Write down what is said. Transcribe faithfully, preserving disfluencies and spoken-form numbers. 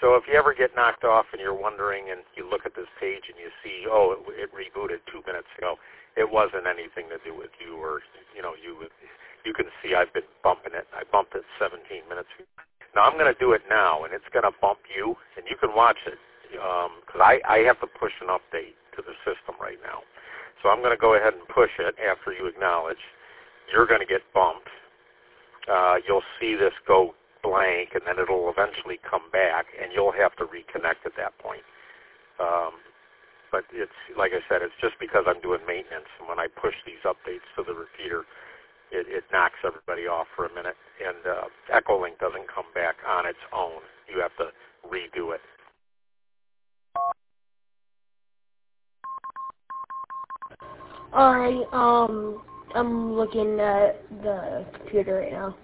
So if you ever get knocked off and you're wondering and you look at this page and you see, oh, it, it rebooted two minutes ago, it wasn't anything to do with you or, you know, you you can see I've been bumping it. I bumped it seventeen minutes ago. Now I'm going to do it now, and it's going to bump you, and you can watch it because um, I, I have to push an update to the system right now. So I'm going to go ahead and push it after you acknowledge. You're going to get bumped. Uh, you'll see this go blank, and then it'll eventually come back, and you'll have to reconnect at that point. Um, but it's, like I said, it's just because I'm doing maintenance, and when I push these updates to the repeater, it, it knocks everybody off for a minute, and uh, Echolink doesn't come back on its own. You have to redo it. Alright, um, I'm looking at the computer right now.